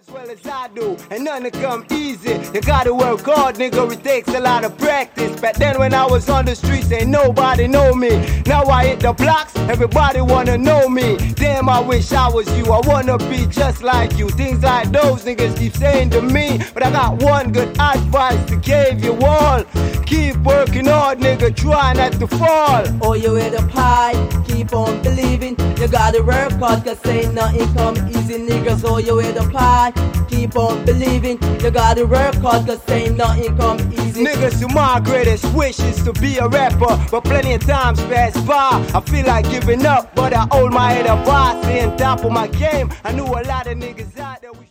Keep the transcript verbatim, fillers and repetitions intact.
as well as I do, and nothing come easy. You gotta work hard, nigga, it takes a lot of practice. Back then when I was on the streets, ain't nobody know me. Now I hit the blocks, everybody wanna know me. Damn, I wish I was you, I wanna be just like you. Things like those niggas keep saying to me, but I got one good advice to give you all. Keep working hard, nigga, try not to fall. Oh, you with the pie, keep on believing. You gotta work hard, cause ain't nothing come easy, niggas. Oh, you with the pie, keep on believing. You gotta work hard, cause ain't nothing come easy. Niggas, to my greatest wish is to be a rapper, but plenty of times pass by. I feel like giving up, but I hold my head up high, stay on top of my game. I knew a lot of niggas out there.